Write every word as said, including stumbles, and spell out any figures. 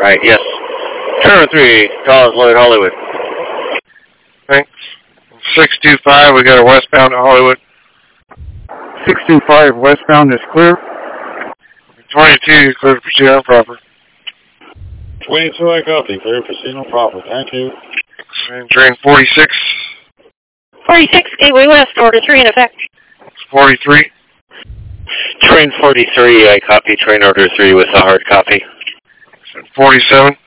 Right, yes. Turn three, Collins Lloyd, Hollywood. Thanks. six two five, we got a westbound to Hollywood. six two five westbound is clear. twenty-two, clear to proceed on proper. twenty-two, I copy. Clear to proceed on proper. Thank you. And train forty-six. forty-six, Gateway West, order three in effect. forty-three. Train forty-three, I copy. Train order three with a hard copy. forty-seven.